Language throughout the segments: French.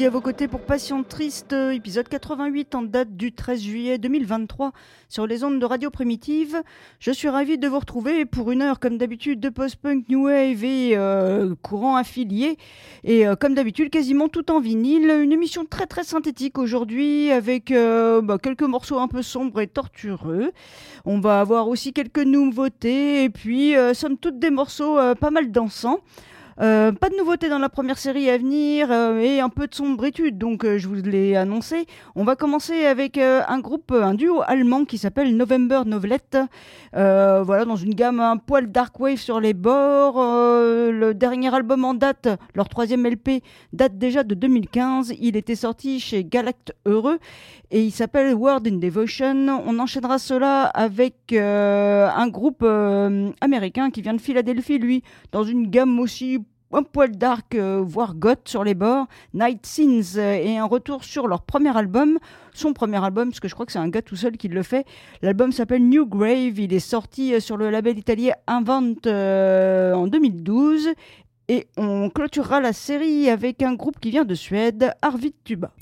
Midi à vos côtés pour Passion Triste, épisode 88 en date du 13 juillet 2023 sur les ondes de Radio Primitive. Je suis ravie de vous retrouver pour une heure comme d'habitude de post-punk, new wave et courant affilié. Et comme d'habitude quasiment tout en vinyle. Une émission très très synthétique aujourd'hui avec quelques morceaux un peu sombres et tortureux. On va avoir aussi quelques nouveautés et puis somme toute des morceaux pas mal dansants. Pas de nouveautés dans la première série à venir et un peu de sombritude, donc je vous l'ai annoncé. On va commencer avec un duo allemand qui s'appelle November Novelette. Voilà, dans une gamme un poil dark wave sur les bords. Le dernier album en date, leur 3e LP, date déjà de 2015. Il était sorti chez Galact Heureux et il s'appelle Word in Devotion. On enchaînera cela avec un groupe américain qui vient de Philadelphie, lui, dans une gamme aussi un poil dark, voire goth sur les bords, Night Scenes, et un retour sur leur premier album, son premier album, parce que je crois que c'est un gars tout seul qui le fait. L'album s'appelle New Grave, il est sorti sur le label italien Invent en 2012, et on clôturera la série avec un groupe qui vient de Suède, Arvid Tuba.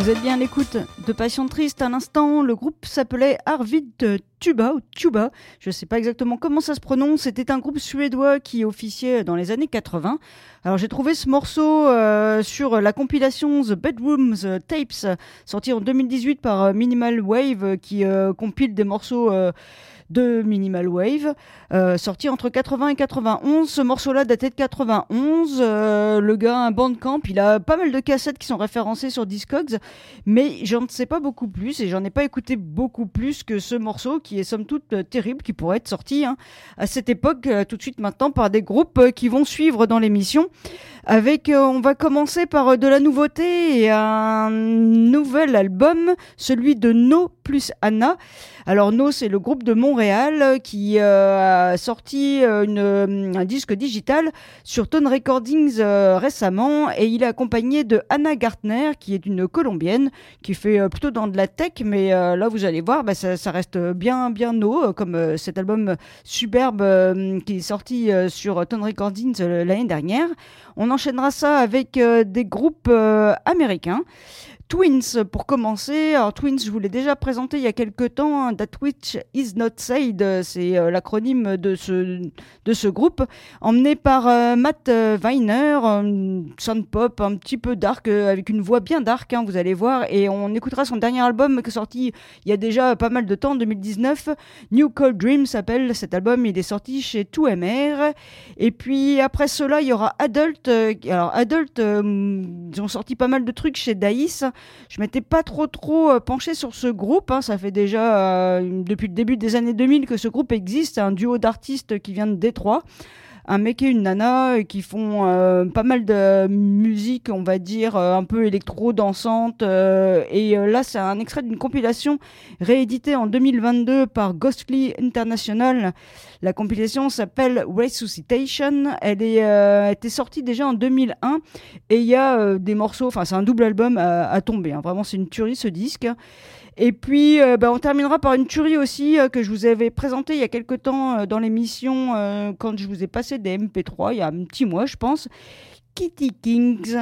Vous êtes bien à l'écoute de Passion Triste à l'instant. Le groupe s'appelait Arvid Tuba ou Tuba. Je ne sais pas exactement comment ça se prononce. C'était un groupe suédois qui officiait dans les années 80. Alors j'ai trouvé ce morceau sur la compilation The Bedrooms Tapes, sortie en 2018 par Minimal Wave, qui compile des morceaux de Minimal Wave, sorti entre 80 et 91. Ce morceau-là datait de 91. Le gars, un Bandcamp, il a pas mal de cassettes qui sont référencées sur Discogs, mais j'en sais pas beaucoup plus et j'en ai pas écouté beaucoup plus que ce morceau qui est somme toute terrible, qui pourrait être sorti à cette époque, tout de suite maintenant, par des groupes qui vont suivre dans l'émission. Avec, on va commencer par de la nouveauté et un nouvel album, celui de No plus Anna. Alors No, c'est le groupe de Montréal qui a sorti un disque digital sur Tone Recordings récemment, et il est accompagné de Anna Gartner, qui est une Colombienne qui fait plutôt dans de la tech, mais là vous allez voir, ça reste bien No, comme cet album superbe qui est sorti sur Tone Recordings l'année dernière. On enchaînera ça avec des groupes américains. Twins, pour commencer. Alors, Twins, je vous l'ai déjà présenté il y a quelques temps. That Which Is Not Said, c'est l'acronyme de ce groupe, emmené par Matt Weiner, sound pop un petit peu dark, avec une voix bien dark, vous allez voir. Et on écoutera son dernier album qui est sorti il y a déjà pas mal de temps, en 2019. New Cold Dream s'appelle cet album. Il est sorti chez 2MR. Et puis après cela, il y aura Adult. Alors Adult, ils ont sorti pas mal de trucs chez Daïs. Je m'étais pas trop penché sur ce groupe, ça fait déjà depuis le début des années 2000 que ce groupe existe. C'est un duo d'artistes qui vient de Détroit, un mec et une nana, qui font pas mal de musique, on va dire, un peu électro-dansante. Et là, c'est un extrait d'une compilation rééditée en 2022 par Ghostly International. La compilation s'appelle Resuscitation. Elle était sortie déjà en 2001. Et il y a des morceaux, c'est un double album à tomber. Vraiment, c'est une tuerie ce disque. Et puis, on terminera par une tuerie aussi que je vous avais présentée il y a quelques temps dans l'émission quand je vous ai passé des MP3, il y a un petit mois, je pense. Kitty Kings.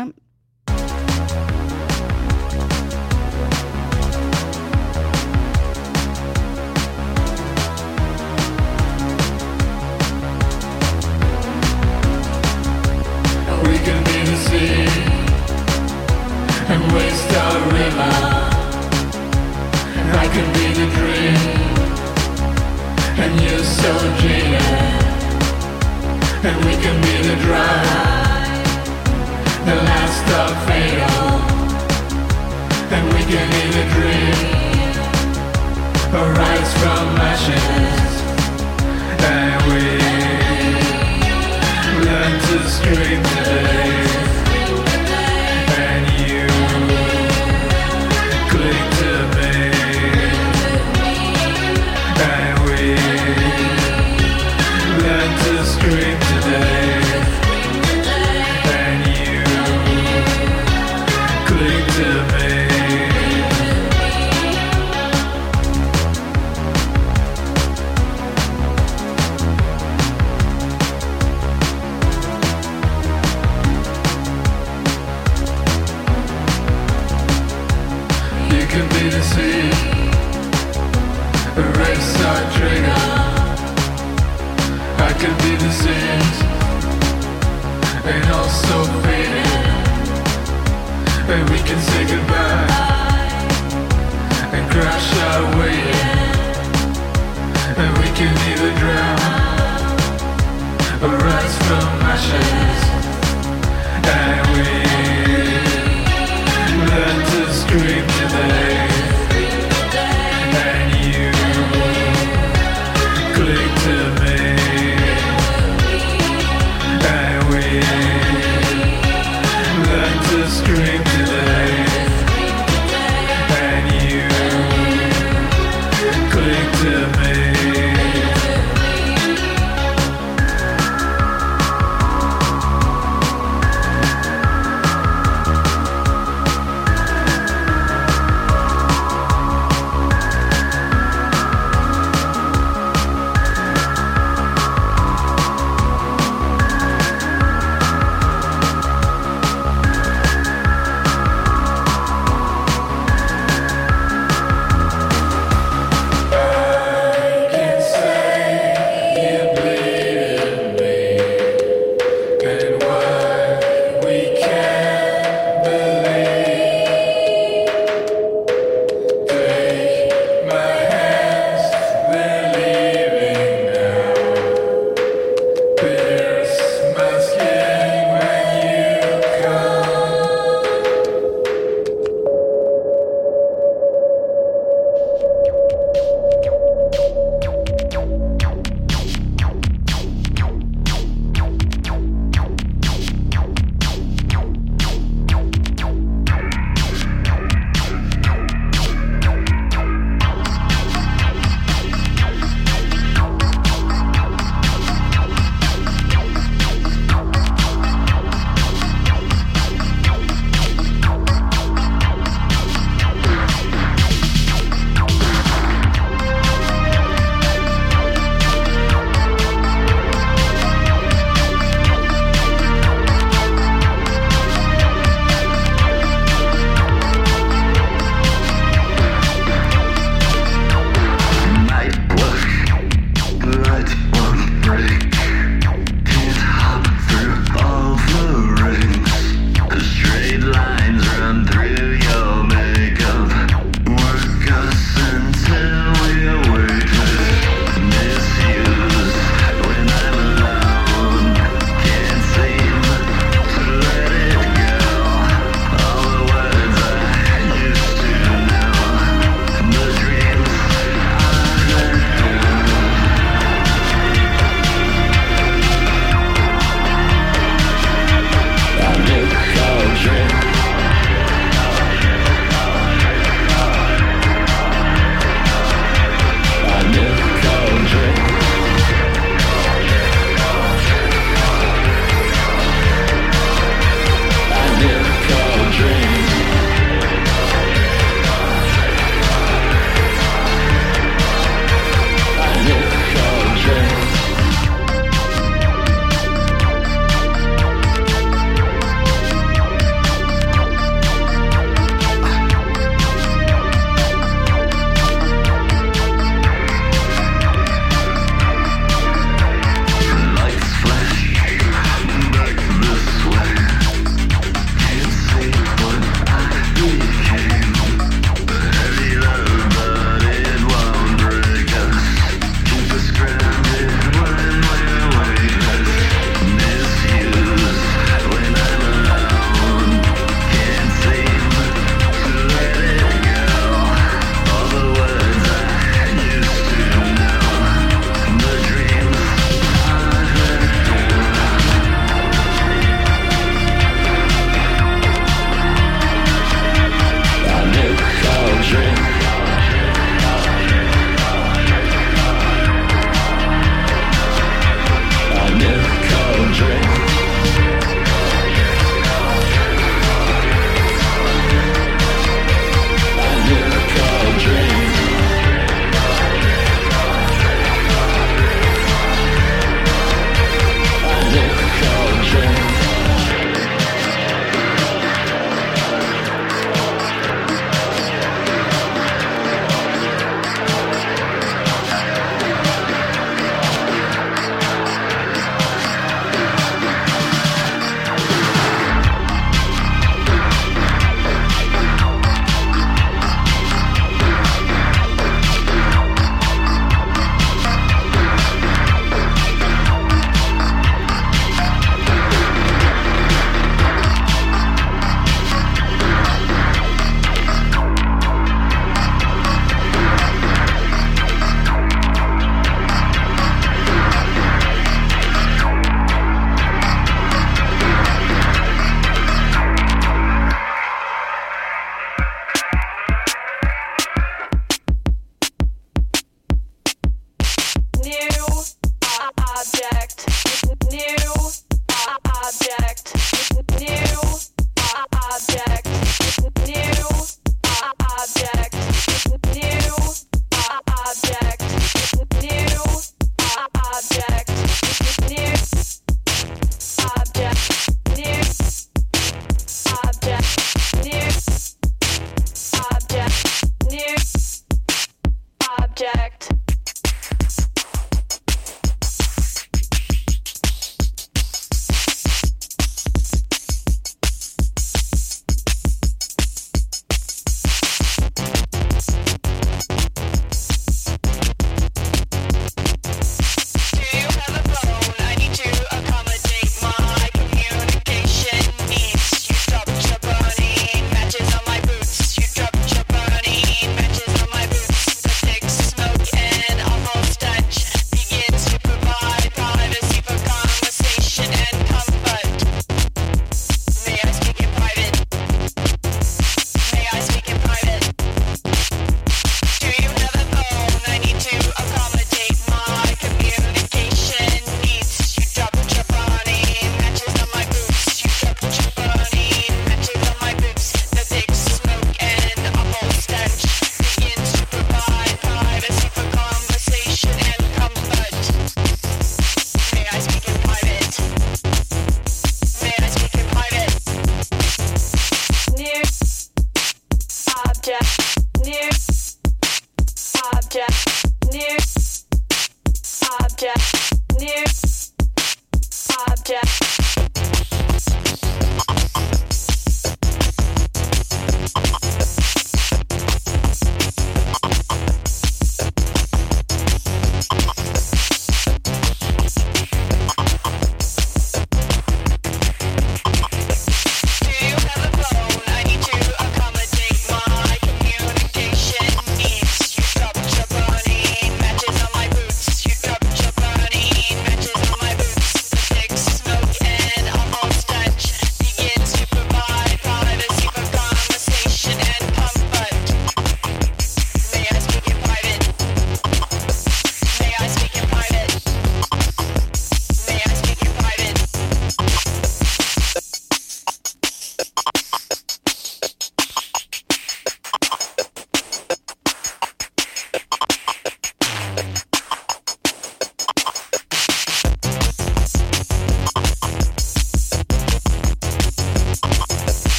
We can be the sea and waste our river. I can be the dream, and you're so jaded. And we can be the drive, the last of fatal. And we can be the dream, arise from ashes. And we learn to scream today. And you cling to me. Learn to scream today, and you cling to me. You can be the sea, erase our trigger. I can be the sins, and also faded. And we can say goodbye and crash our way. And we can either drown or rise from ashes. And we learn to scream today. And you cling to me. Learn to scream today, and you cling to me.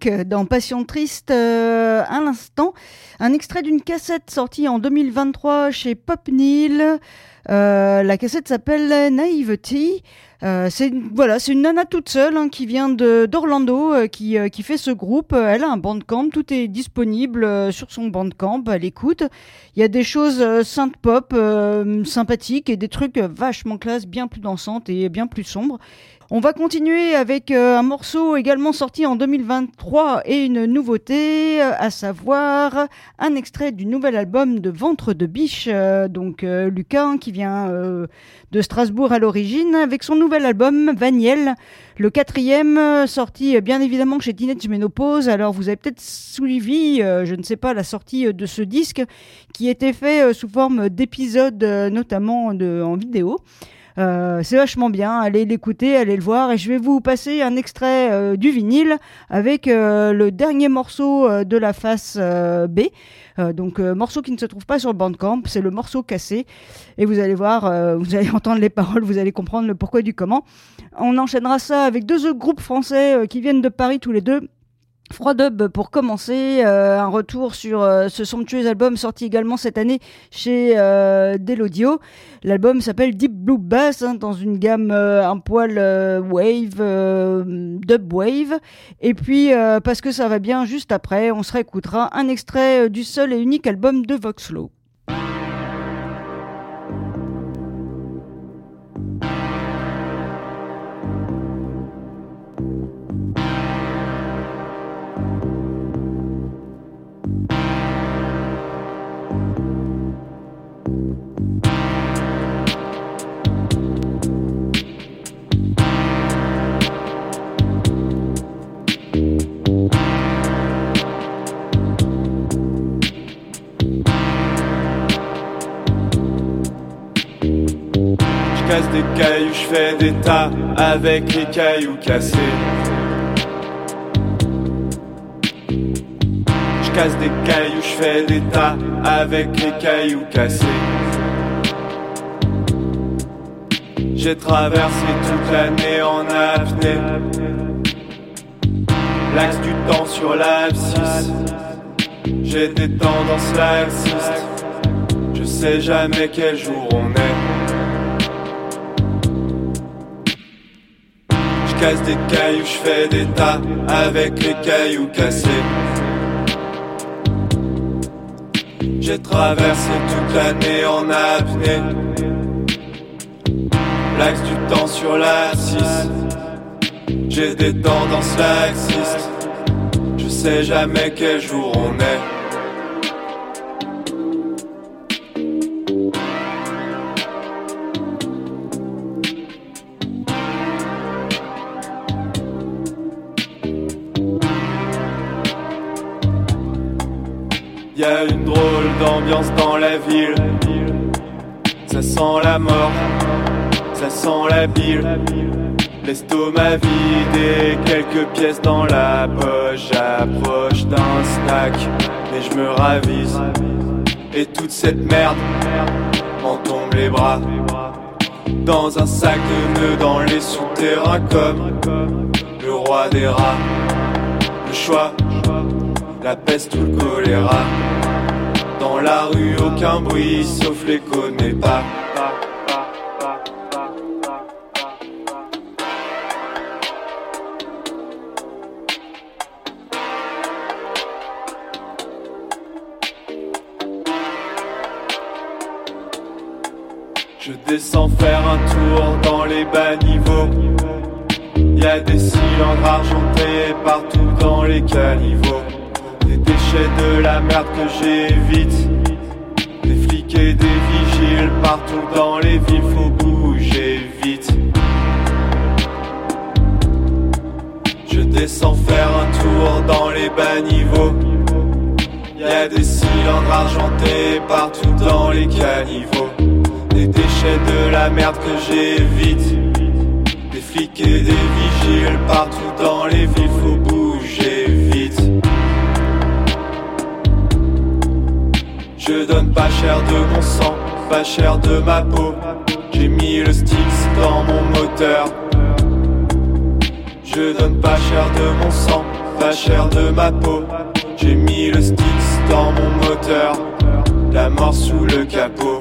Black dans Passion Triste à l'instant. Un extrait d'une cassette sortie en 2023 chez Pop Neal. La cassette s'appelle Naivety. C'est une nana toute seule qui vient d'Orlando, qui fait ce groupe. Elle a un bandcamp, tout est disponible sur son bandcamp. Elle écoute. Il y a des choses synth pop sympathiques et des trucs vachement classe, bien plus dansantes et bien plus sombres. On va continuer avec un morceau également sorti en 2023 et une nouveauté, à savoir un extrait du nouvel album de Ventre de Biche, Lucas qui vient de Strasbourg à l'origine, avec son nouvel album Vaniel, le 4e, sorti bien évidemment chez Teenage Menopause. Alors vous avez peut-être suivi, je ne sais pas, la sortie de ce disque qui était fait sous forme d'épisodes, notamment en vidéo. C'est vachement bien, allez l'écouter, allez le voir, et je vais vous passer un extrait du vinyle avec le dernier morceau de la face B, morceau qui ne se trouve pas sur le Bandcamp, c'est le morceau cassé, et vous allez voir, vous allez entendre les paroles, vous allez comprendre le pourquoi du comment. On enchaînera ça avec deux autres groupes français qui viennent de Paris tous les deux. Froidub pour commencer, un retour sur ce somptueux album sorti également cette année chez Del Audio. L'album s'appelle Deep Blue Bass, dans une gamme un poil dub wave. Et puis parce que ça va bien, juste après on se réécoutera un extrait du seul et unique album de Voxlow. Casse des cailloux, je fais des tas avec les cailloux cassés. Je casse des cailloux, je fais des tas avec les cailloux cassés. J'ai traversé toute l'année en apnée, l'axe du temps sur l'abscisse. J'ai des tendances laxistes, je sais jamais quel jour on est. Je casse des cailloux, je fais des tas avec les cailloux cassés. J'ai traversé toute l'année en apnée, l'axe du temps sur la 6. J'ai des tendances laxistes, je sais jamais quel jour on est. Y'a une drôle d'ambiance dans la ville, ça sent la mort, ça sent la bile. L'estomac vide et quelques pièces dans la poche. J'approche d'un snack, mais je me ravise. Et toute cette merde m'en tombe les bras. Dans un sac de nœuds dans les souterrains comme le roi des rats. Le choix, la peste ou le choléra. Dans la rue aucun bruit sauf l'écho n'est pas. Je descends faire un tour dans les bas niveaux. Y'a des cylindres argentés partout dans les caniveaux. Des déchets de la merde que j'évite. Des flics et des vigiles partout dans les villes, faut bouger vite. Je descends faire un tour dans les bas niveaux. Y'a des cylindres argentés partout dans les caniveaux. Des déchets de la merde que j'évite. Des flics et des vigiles partout dans les villes, faut bouger vite. Je donne pas cher de mon sang, pas cher de ma peau. J'ai mis le Styx dans mon moteur. Je donne pas cher de mon sang, pas cher de ma peau. J'ai mis le Styx dans mon moteur, la mort sous le capot.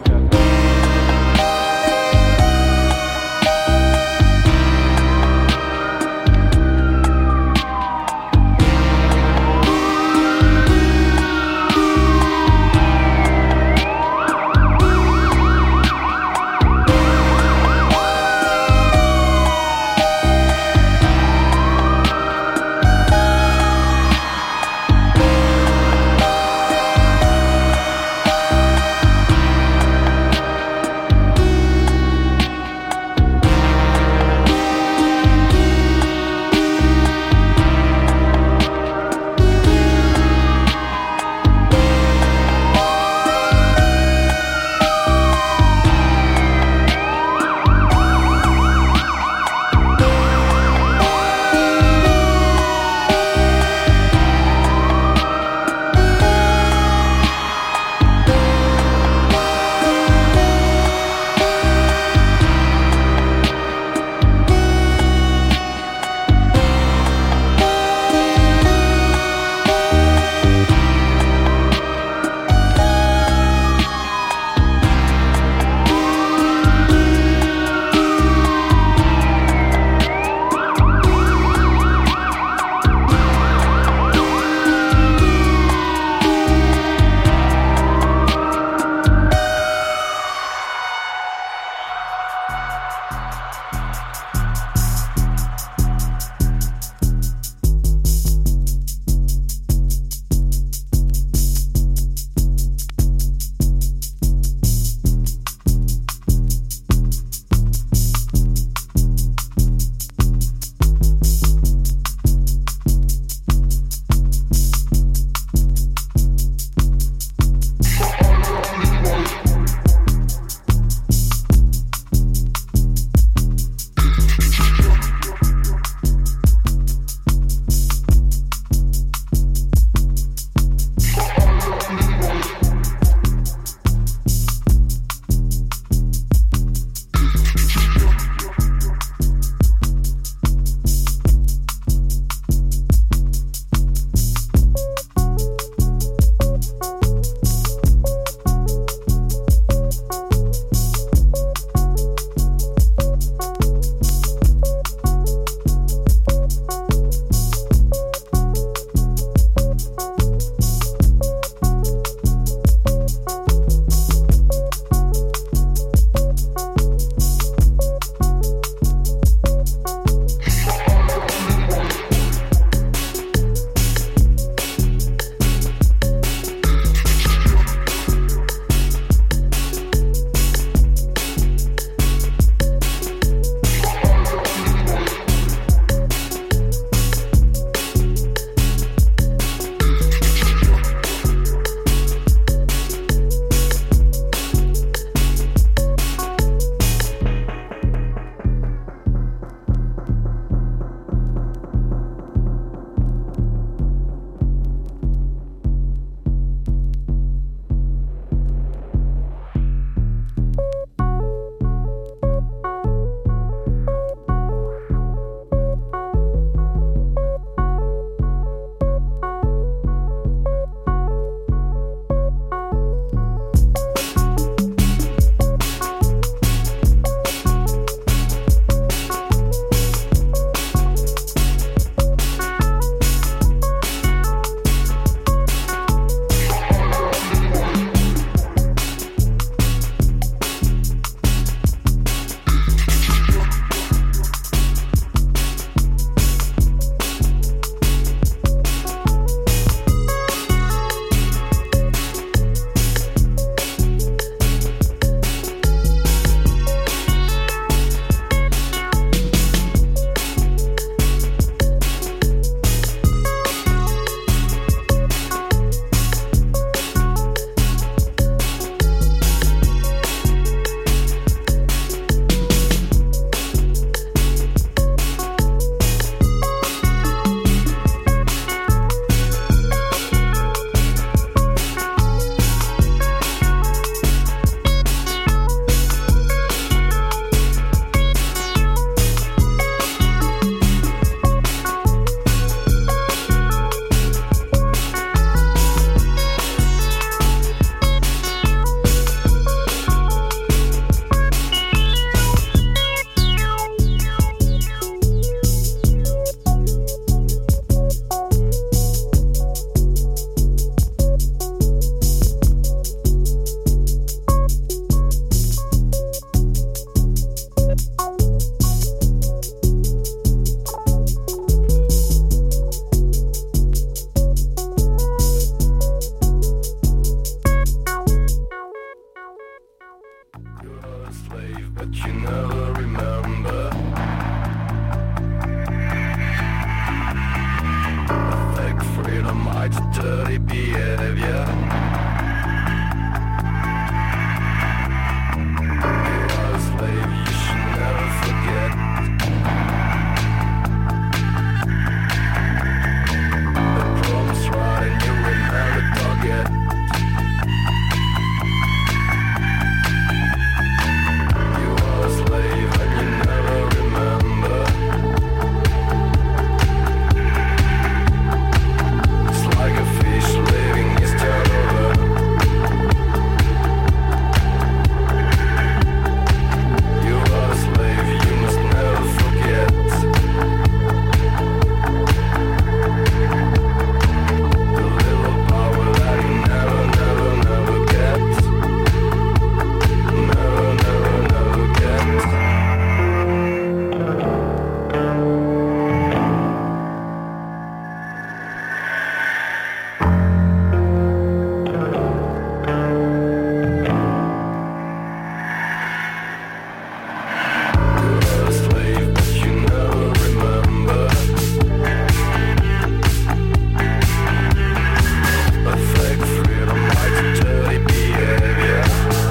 you never remember. Fake freedom hides dirty behavior. You are a slave, you should never forget. The promise right and you will never forget. You are a slave and you never remember. It's like a fish living his turnover. You are a slave, you must never forget. The little power that you never, never, never get. Never, never, never get. You are a slave, but you never remember. A fake freedom hides dirty behavior.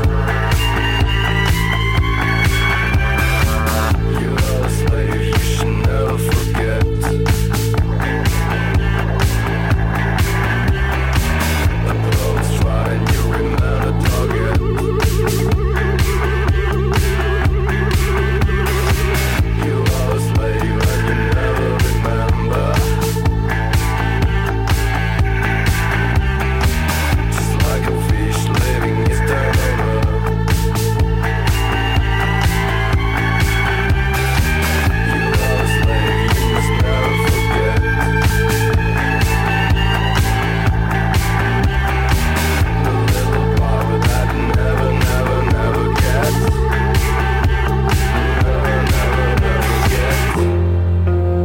You are a slave, you should never forget. The road's dry and you remain a target. You are a slave and you never remember. Just like a fish living his turnover. You are a slave, you must never forget. The little power that you never, never, never get. Never, never, never get.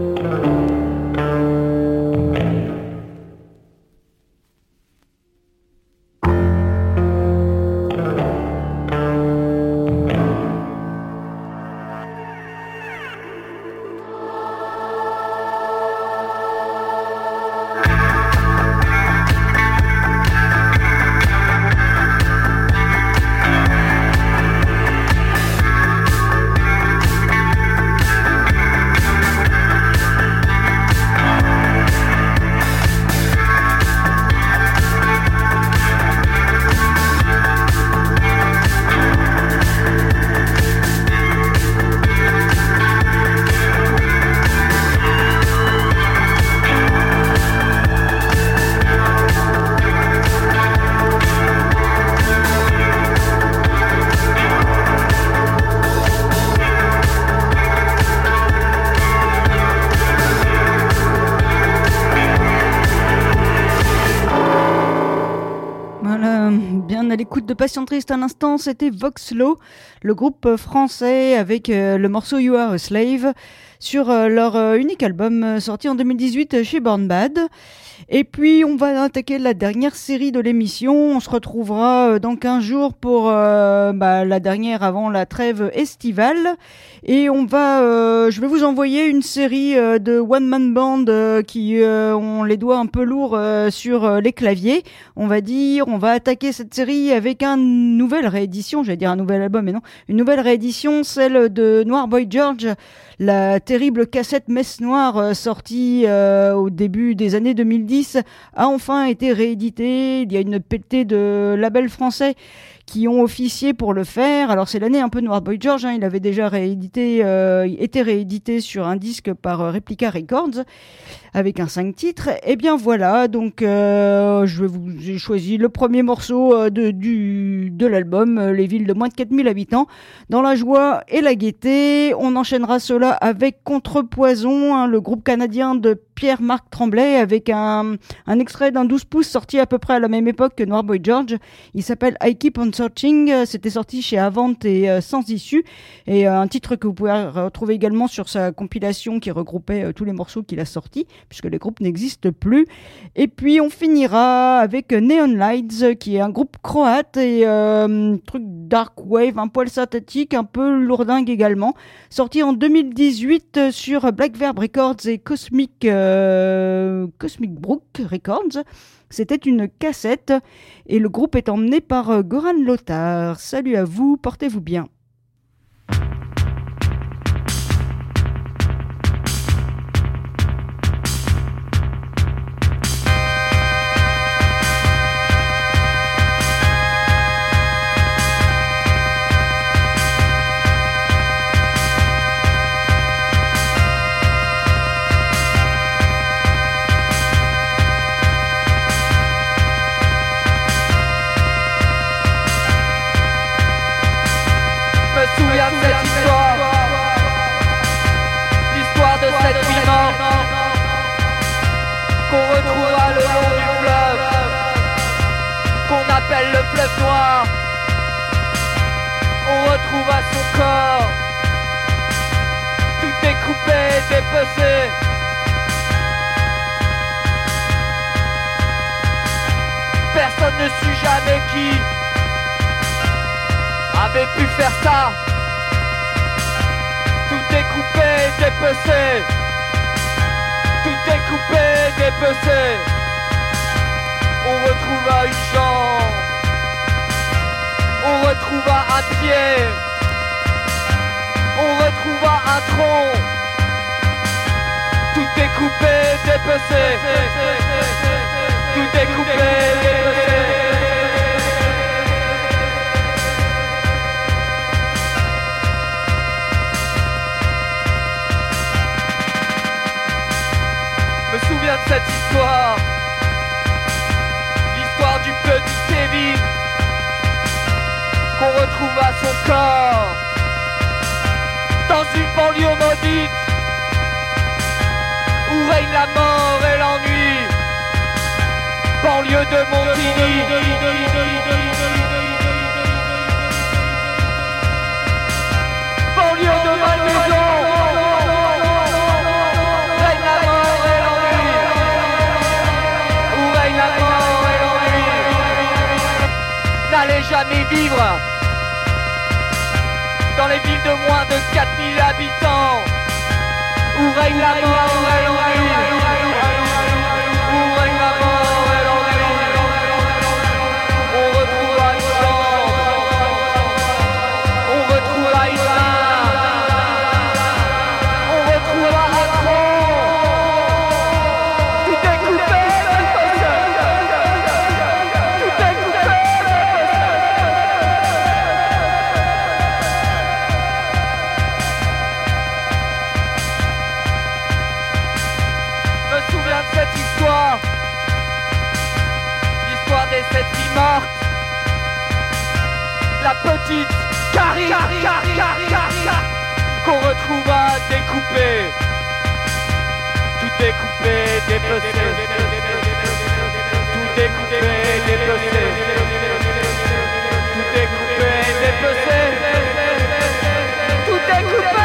Voilà, bien à l'écoute de Passion Triste à l'instant, c'était Voxlo, le groupe français avec le morceau You Are a Slave sur leur unique album sorti en 2018 chez Born Bad. Et puis on va attaquer la dernière série de l'émission, on se retrouvera dans 15 jours pour la dernière avant la trêve estivale. Et je vais vous envoyer une série de one-man band qui ont les doigts un peu lourds sur les claviers. On va attaquer cette série avec une nouvelle réédition, j'allais dire un nouvel album, mais non, une nouvelle réédition, celle de Noir Boy George, la terrible cassette Messe Noire sortie au début des années 2010 a enfin été rééditée. Il y a une pelletée de labels français qui ont officié pour le faire. Alors c'est l'année un peu Noir Boy George, il avait déjà été réédité sur un disque par Replica Records avec un 5 titres. Et bien voilà, donc j'ai choisi le premier morceau de l'album, Les villes de moins de 4000 habitants, dans la joie et la gaieté. On enchaînera cela avec Contrepoison, le groupe canadien de Pierre-Marc Tremblay avec un extrait d'un 12 pouces sorti à peu près à la même époque que Noir Boy George. Il s'appelle I Keep On Searching. C'était sorti chez Avant et Sans Issue. Et un titre que vous pouvez retrouver également sur sa compilation qui regroupait tous les morceaux qu'il a sortis, puisque les groupes n'existent plus. Et puis on finira avec Neon Lights, qui est un groupe croate et truc dark wave, un poil synthétique, un peu lourdingue également. Sorti en 2018 sur Black Verb Records et Cosmic Brook Records. C'était une cassette et le groupe est emmené par Goran Lothar. Salut à vous, portez-vous bien. Le fleuve noir, on retrouve à son corps, tout découpé, dépecé. Personne ne sut jamais qui avait pu faire ça. Tout découpé, dépecé, tout découpé, dépecé. On retrouva une jambe, on retrouva un pied, on retrouva un tronc, tout découpé, dépecé, tout découpé, dépecé. Je me souviens de cette histoire. Du petit Kevin qu'on retrouve à son corps dans une banlieue maudite où règne la mort et l'ennui. Banlieue de Montigny, banlieue de Malmaison, règne la mort et l'ennui. Où règne la mort. N'allez jamais vivre dans les villes de moins de 4000 habitants où règne la mort et l'ennui. Où règne la mort et l'ennui. On retrouvera une chambre, on retrouvera une main, on retrouvera un tronc, tout est coupé, tout est coupé. L'histoire des 7 filles mortes. La petite Carrie qu'on retrouva découpée. Tout découpé, dépecé. Tout découpé, dépecé. Tout découpé, dépecé. Tout découpé.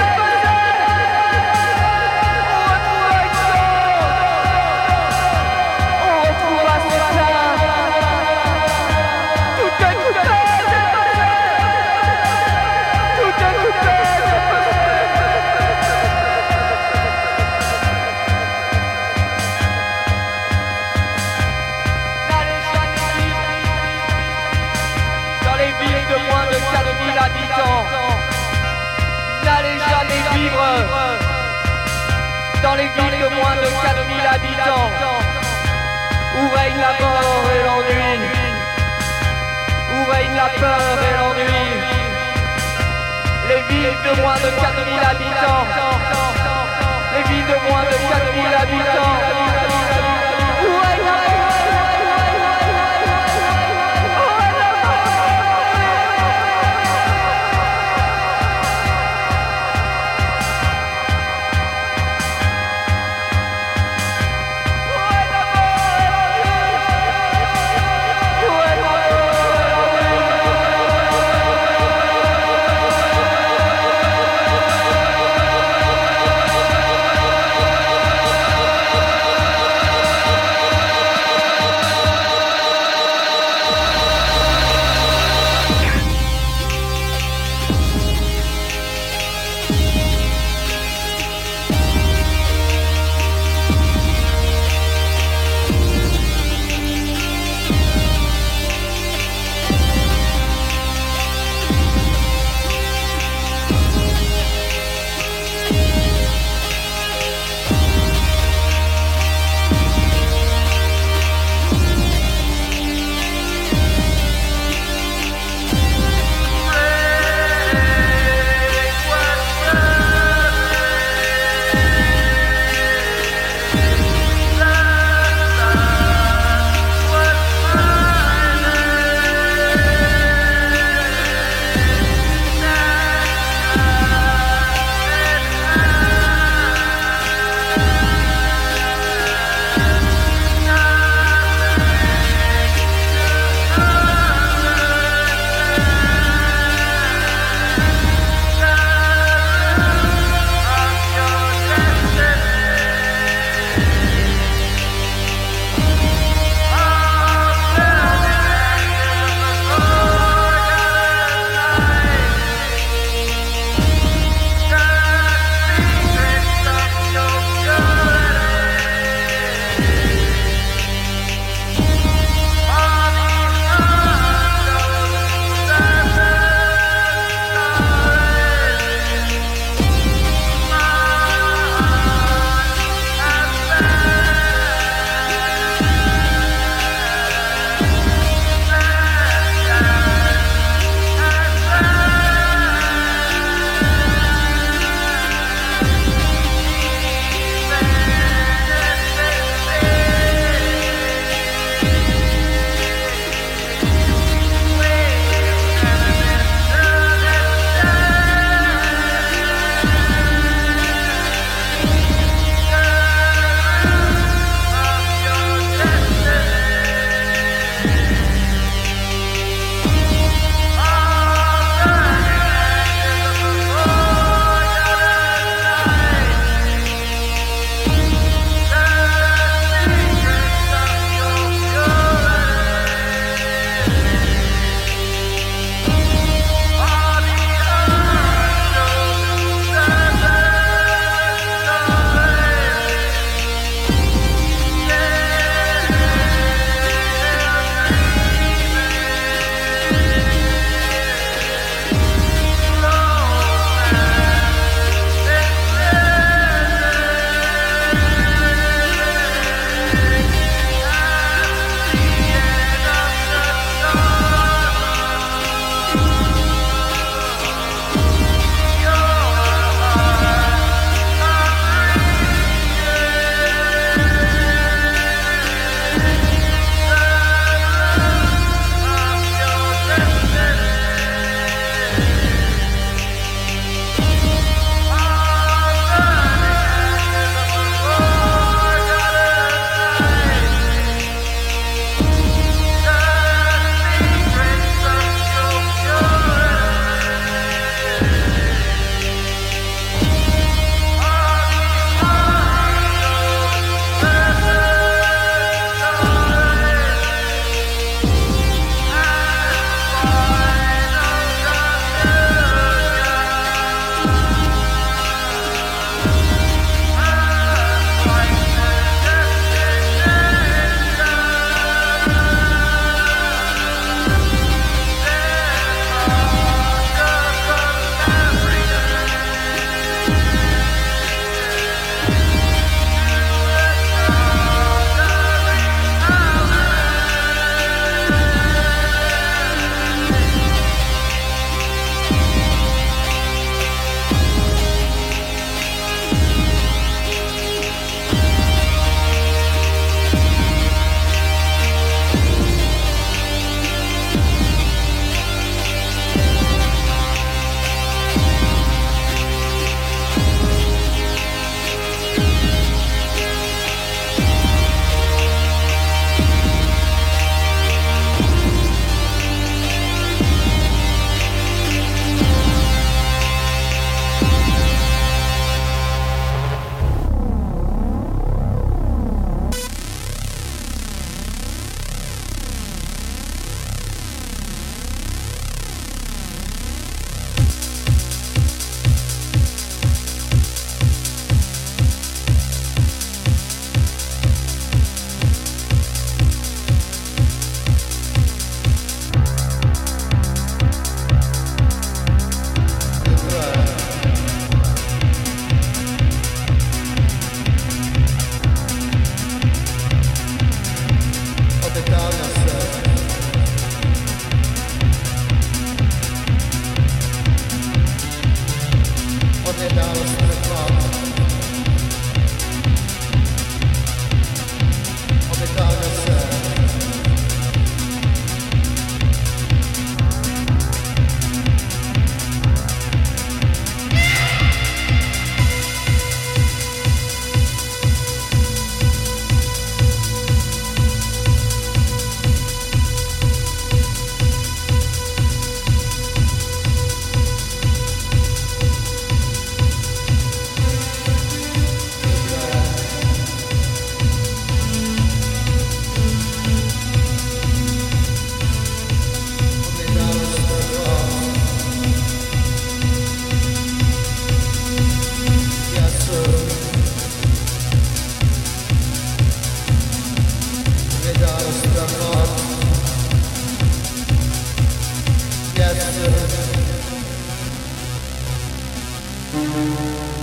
N'allez jamais vivre dans les villes de moins de 4000 habitants où règne la mort et l'ennui, où règne la peur et l'ennui. Les villes de moins de 4000 habitants, les villes de moins de 4000 habitants.